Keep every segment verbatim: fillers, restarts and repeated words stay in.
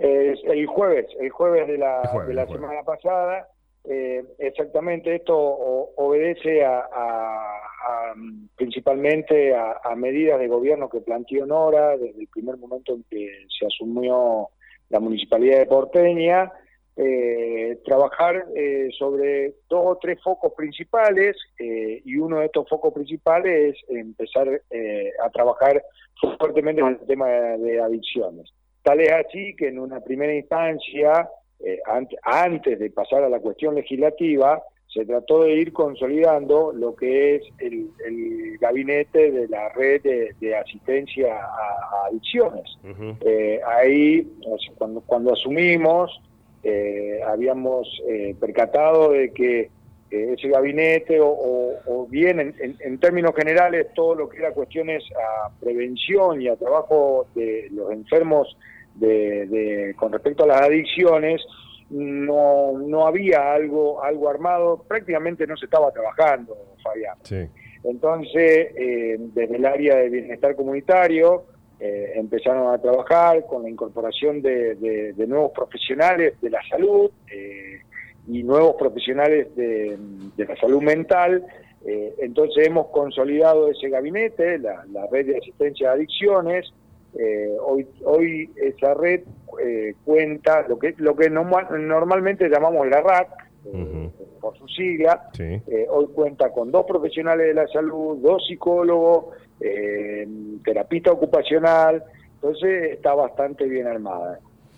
Eh, el jueves, el jueves de la, El jueves, de la el jueves. semana pasada. Eh, exactamente, esto o, obedece a, a, a principalmente a, a medidas de gobierno que planteó Nora desde el primer momento en que se asumió la Municipalidad de Porteña. Eh, trabajar eh, sobre dos o tres focos principales, eh, y uno de estos focos principales es empezar eh, a trabajar fuertemente con el tema de, de adicciones. Tal es así que en una primera instancia, eh, ante, antes de pasar a la cuestión legislativa, se trató de ir consolidando lo que es el, el gabinete de la red de, de asistencia a, a adicciones. Uh-huh. Eh, ahí, o sea, cuando, cuando asumimos, Eh, habíamos eh, percatado de que eh, ese gabinete, o, o, o bien en, en, en términos generales, todo lo que era cuestiones a prevención y a trabajo de los enfermos de, de, con respecto a las adicciones, no, no había algo, algo armado, prácticamente no se estaba trabajando, Fabián. Sí. Entonces, eh, desde el área de bienestar comunitario, Eh, empezaron a trabajar con la incorporación de, de, de nuevos profesionales de la salud eh, y nuevos profesionales de, de la salud mental. Eh, entonces hemos consolidado ese gabinete, la, la red de asistencia a adicciones. Eh, hoy, hoy esa red eh, cuenta, lo que, lo que no, normalmente llamamos la R A C, eh, uh-huh. por su sigla, sí. eh, hoy cuenta con dos profesionales de la salud, dos psicólogos, Eh, terapista ocupacional. Entonces está bastante bien armada,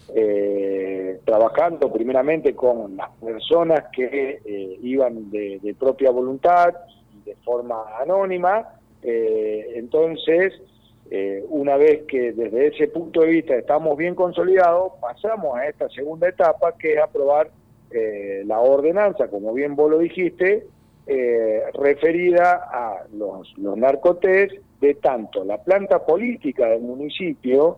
eh, trabajando primeramente con las personas que eh, iban de, de propia voluntad, de forma anónima. Eh, entonces eh, una vez que desde ese punto de vista estamos bien consolidados, pasamos a esta segunda etapa, que es aprobar eh, la ordenanza, como bien vos lo dijiste, eh, referida a los, los narcotés de tanto la planta política del municipio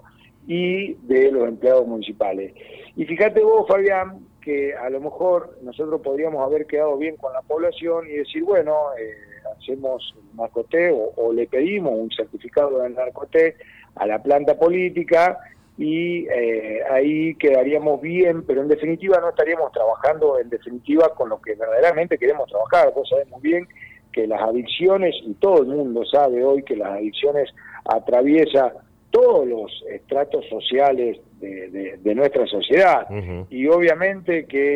y de los empleados municipales. Y fíjate vos, Fabián, que a lo mejor nosotros podríamos haber quedado bien con la población y decir, bueno, eh, hacemos el narcoté o, o le pedimos un certificado del narcoté a la planta política y eh, ahí quedaríamos bien, pero en definitiva no estaríamos trabajando en definitiva con lo que verdaderamente queremos trabajar. Vos sabés muy bien que las adicciones, y todo el mundo sabe hoy que las adicciones atraviesan todos los estratos sociales de, de, de nuestra sociedad. Uh-huh. Y obviamente que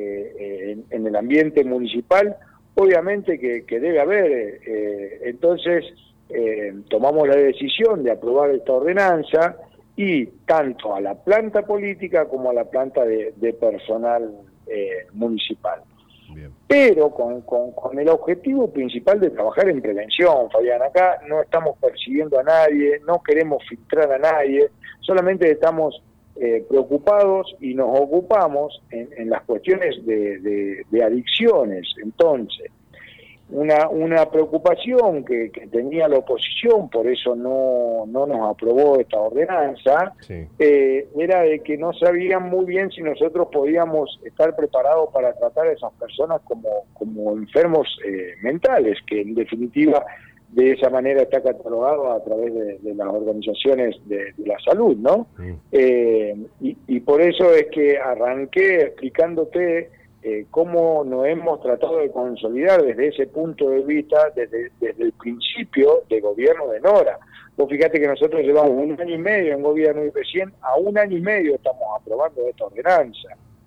eh, en, en el ambiente municipal, obviamente que, que debe haber. Eh, entonces eh, tomamos la decisión de aprobar esta ordenanza, y tanto a la planta política como a la planta de, de personal eh, municipal. Bien. Pero con, con, con el objetivo principal de trabajar en prevención, Fabián. Acá no estamos persiguiendo a nadie, no queremos filtrar a nadie, solamente estamos eh, preocupados y nos ocupamos en, en las cuestiones de, de, de adicciones. Entonces, una, una preocupación que, que tenía la oposición, por eso no, no nos aprobó esta ordenanza, sí. eh, era de que no sabían muy bien si nosotros podíamos estar preparados para tratar a esas personas como, como enfermos eh, mentales, que en definitiva de esa manera está catalogado a través de, de las organizaciones de, de la salud, ¿no? Sí. Eh, y, y por eso es que arranqué explicándote Eh, cómo nos hemos tratado de consolidar desde ese punto de vista, desde, desde el principio de gobierno de Nora. Vos fíjate que nosotros llevamos un año y medio en gobierno y recién a un año y medio estamos aprobando esta ordenanza.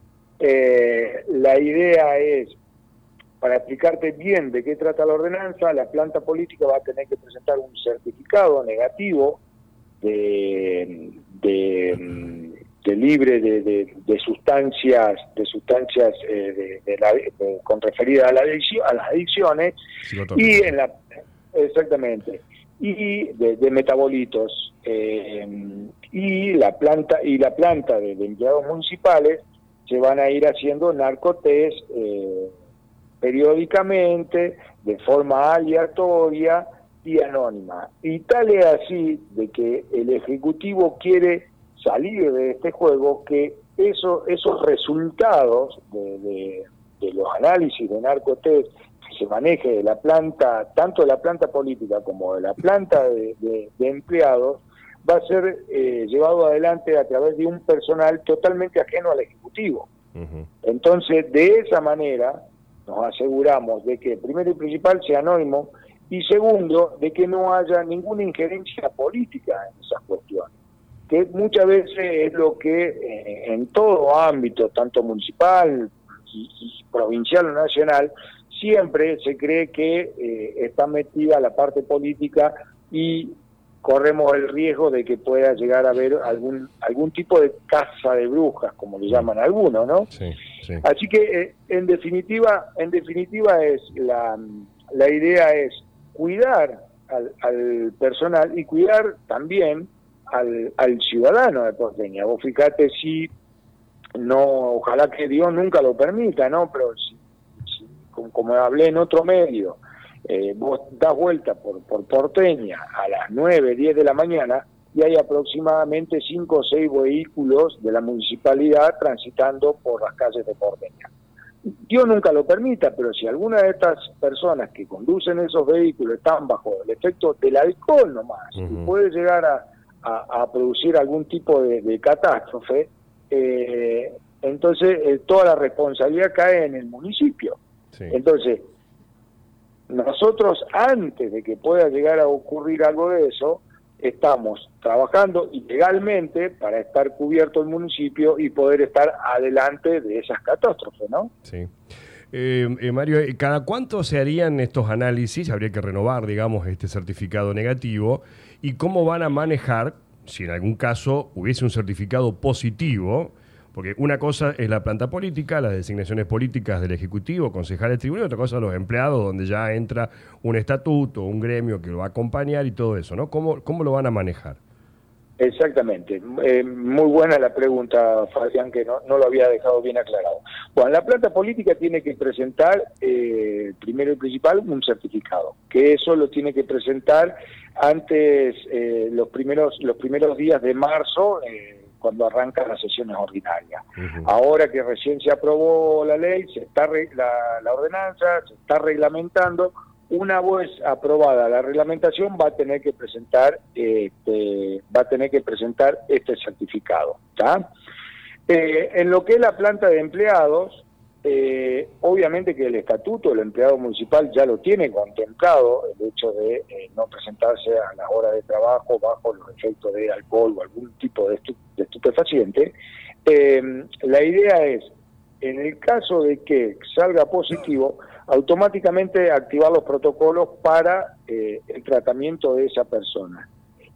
Eh, la idea es, para explicarte bien de qué trata la ordenanza, la planta política va a tener que presentar un certificado negativo de... de de libre de, de, de sustancias de sustancias eh, de, de la, de, con referida a, la adicción, a las adicciones y en la exactamente y de, de metabolitos eh, y la planta y la planta de, de empleados municipales se van a ir haciendo narcotés eh, periódicamente, de forma aleatoria y anónima, y tal es así de que el Ejecutivo quiere salir de este juego, que eso, esos resultados de, de, de los análisis de narcotés que se maneje de la planta, tanto de la planta política como de la planta de, de, de empleados, va a ser eh, llevado adelante a través de un personal totalmente ajeno al Ejecutivo. Uh-huh. Entonces, de esa manera, nos aseguramos de que, primero y principal, sea anónimo, y segundo, de que no haya ninguna injerencia política en esas cuestiones, que muchas veces es lo que eh, en todo ámbito, tanto municipal y, y provincial o nacional, siempre se cree que eh, está metida la parte política y corremos el riesgo de que pueda llegar a haber algún algún tipo de caza de brujas, como le llaman algunos, ¿no? Sí, sí. Así que eh, en definitiva, en definitiva es la, la idea es cuidar al, al personal y cuidar también al, al ciudadano de Porteña. Vos fíjate si no, ojalá que Dios nunca lo permita, ¿no? Pero si, si, como, como hablé en otro medio, Eh, vos das vuelta por, por Porteña a las nueve, diez de la mañana y hay aproximadamente cinco o seis vehículos de la municipalidad transitando por las calles de Porteña. Dios nunca lo permita, pero si alguna de estas personas que conducen esos vehículos están bajo el efecto del alcohol nomás, uh-huh. y puede llegar a, a, a producir algún tipo de, de catástrofe, eh, entonces eh, toda la responsabilidad cae en el municipio. Sí. Entonces, nosotros, antes de que pueda llegar a ocurrir algo de eso, estamos trabajando ilegalmente para estar cubierto el municipio y poder estar adelante de esas catástrofes, ¿no? Sí. Eh, eh, Mario, ¿cada cuánto se harían estos análisis? Habría que renovar, digamos, este certificado negativo. ¿Y cómo van a manejar, si en algún caso hubiese un certificado positivo? Porque una cosa es la planta política, las designaciones políticas del Ejecutivo, concejales, tribunales, otra cosa son los empleados, donde ya entra un estatuto, un gremio que lo va a acompañar y todo eso, ¿no? ¿Cómo, cómo lo van a manejar? Exactamente. Eh, muy buena la pregunta, Fabián, que no, no lo había dejado bien aclarado. Bueno, la planta política tiene que presentar, eh, primero y principal, un certificado, que eso lo tiene que presentar antes, eh, los primeros los primeros días de marzo, eh, cuando arrancan las sesiones ordinarias. Uh-huh. Ahora que recién se aprobó la ley, se está re, la, la ordenanza, se está reglamentando, una vez aprobada la reglamentación va a tener que presentar este, va a tener que presentar este certificado, ¿tá? Eh, en lo que es la planta de empleados, eh, obviamente que el estatuto del empleado municipal ya lo tiene contemplado, el hecho de eh, no presentarse a las horas de trabajo bajo los efectos de alcohol o algún tipo de, estu de estupefaciente. Eh, la idea es, en el caso de que salga positivo, automáticamente activar los protocolos para eh, el tratamiento de esa persona.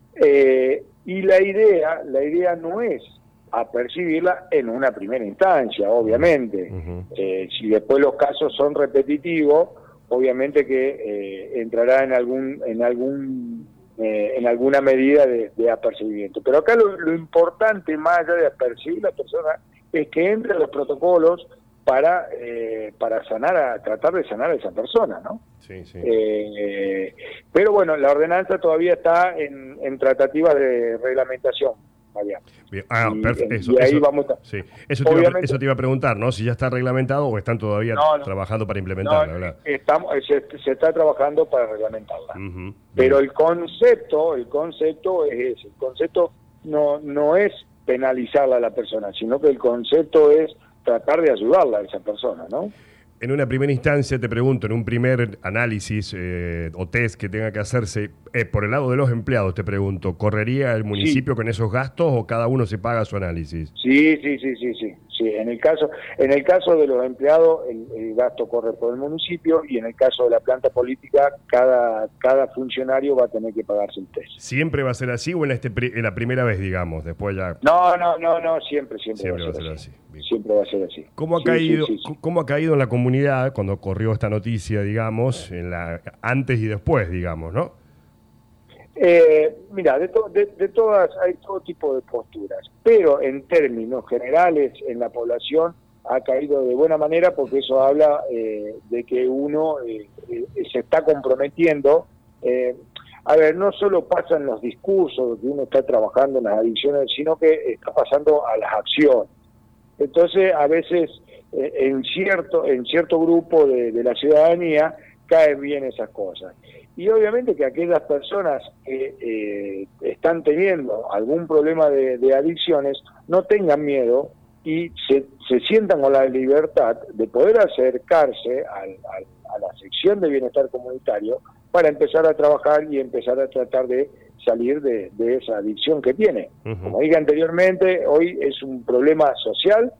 Eh, y la idea, la idea no es apercibirla en una primera instancia, obviamente. Uh-huh. Eh, si después los casos son repetitivos, obviamente que eh, entrará en algún en algún eh, en alguna medida de, de apercibimiento. Pero acá lo, lo importante, más allá de apercibir la persona, es que entre los protocolos para eh, para sanar a tratar de sanar a esa persona, ¿no? Sí, sí. Eh, pero bueno, la ordenanza todavía está en, en tratativas de reglamentación. Bien. Ah, y, perfecto. Eso, y ahí eso, vamos a... sí. eso, te iba, eso te iba a preguntar, ¿no? Si ya está reglamentado o están todavía no, no, trabajando para implementarla, no, ¿verdad? Estamos, se, se está trabajando para reglamentarla. Uh-huh. Pero el concepto, el concepto es ese. El concepto no, no es penalizarla a la persona, sino que el concepto es tratar de ayudarla a esa persona, ¿no? En una primera instancia, te pregunto, en un primer análisis eh, o test que tenga que hacerse, eh, por el lado de los empleados, te pregunto, ¿correría el municipio sí. con esos gastos o cada uno se paga su análisis? Sí, sí, sí, sí, sí. sí. En el caso, en el caso de los empleados, el, el gasto corre por el municipio, y en el caso de la planta política, cada, cada funcionario va a tener que pagarse el test. ¿Siempre va a ser así o en, este, en la primera vez, digamos? Después ya... No, no, no, no, siempre, siempre, siempre va a ser, va a ser así. así. Siempre va a ser así. ¿Cómo ha, sí, caído, sí, sí, sí. ¿Cómo ha caído en la comunidad cuando corrió esta noticia, digamos, en la antes y después, digamos, no? Eh, mira, de, to, de, de todas, hay todo tipo de posturas, pero en términos generales en la población ha caído de buena manera, porque eso habla eh, de que uno eh, eh, se está comprometiendo. Eh, a ver, no solo pasa en los discursos que uno está trabajando en las adicciones, sino que está pasando a las acciones. Entonces, a veces eh, en cierto en cierto grupo de, de la ciudadanía caen bien esas cosas. y obviamente que aquellas personas que eh, están teniendo algún problema de, de adicciones no tengan miedo y se, se sientan con la libertad de poder acercarse al, al, a la sección de bienestar comunitario para empezar a trabajar y empezar a tratar de salir de, de esa adicción que tiene. Uh-huh. Como dije anteriormente, hoy es un problema social,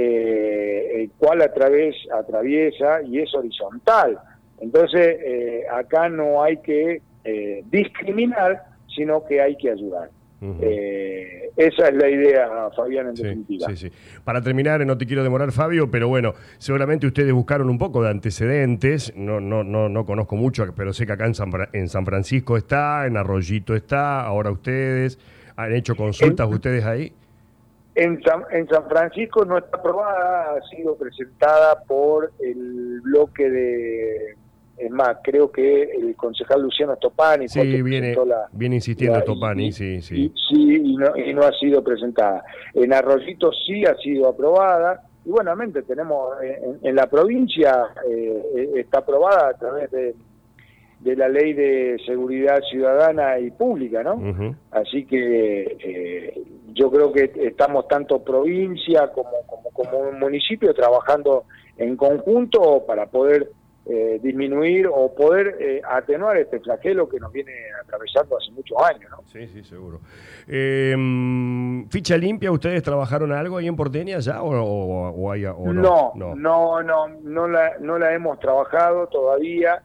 eh, el cual a través, atraviesa y es horizontal. Entonces, eh, acá no hay que eh, discriminar, sino que hay que ayudar. Uh-huh. eh, esa es la idea, Fabián, en sí, definitiva. Sí, sí. Para terminar, no te quiero demorar, Fabio, pero bueno, seguramente ustedes buscaron un poco de antecedentes, no no no no conozco mucho, pero sé que acá en San, en San Francisco está, en Arroyito está, ahora ustedes, ¿han hecho consultas en, ustedes ahí? En San, en San Francisco no está aprobada, ha sido presentada por el bloque de... Es más, creo que el concejal Luciano Topani... Sí, viene, la, viene insistiendo la, Topani, y, sí, sí. Y, sí, y no, y no ha sido presentada. En Arroyito sí ha sido aprobada, y buenamente tenemos, en, en la provincia eh, está aprobada a través de, de la Ley de Seguridad Ciudadana y Pública, ¿no? Uh-huh. Así que eh, yo creo que estamos tanto provincia como, como, como municipio trabajando en conjunto para poder... Eh, disminuir o poder eh, atenuar este flagelo que nos viene atravesando hace muchos años, ¿no? Sí, sí, seguro. Eh, ¿Ficha limpia? ¿Ustedes trabajaron algo ahí en Porteña ya o, o, o, hay, o no? No, no, no, no la, no la hemos trabajado todavía.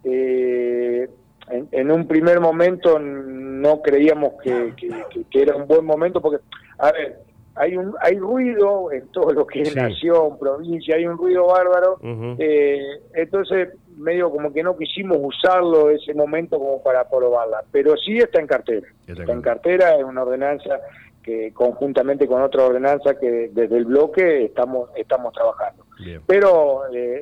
Eh, en, en un primer momento no creíamos que, que, que, que era un buen momento porque, a ver, hay un hay ruido en todo lo que es sí. nación, provincia, hay un ruido bárbaro, uh-huh. eh, entonces medio como que no quisimos usarlo ese momento como para aprobarla, pero sí está en cartera, está, está en cartera, es una ordenanza que conjuntamente con otra ordenanza que desde el bloque estamos estamos trabajando. Bien. Pero eh,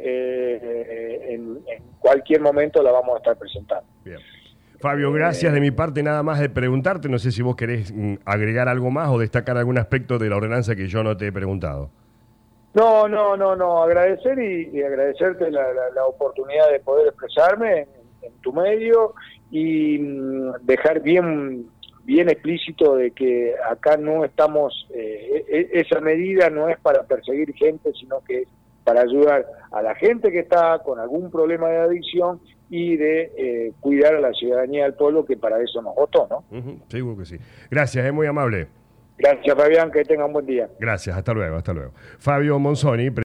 eh, en, en cualquier momento la vamos a estar presentando. Bien. Fabio, gracias. De mi parte, nada más de preguntarte, no sé si vos querés agregar algo más o destacar algún aspecto de la ordenanza que yo no te he preguntado. No, no, no, no, agradecer y, y agradecerte la, la, la oportunidad de poder expresarme en, en tu medio y mmm, dejar bien, bien explícito de que acá no estamos, eh, esa medida no es para perseguir gente, sino que es para ayudar a la gente que está con algún problema de adicción y de eh, cuidar a la ciudadanía del pueblo, que para eso nos votó, ¿no? Uh-huh, seguro que sí. Gracias, es muy amable. Gracias, Fabián, que tenga un buen día. Gracias, hasta luego, hasta luego. Fabio Monzoni.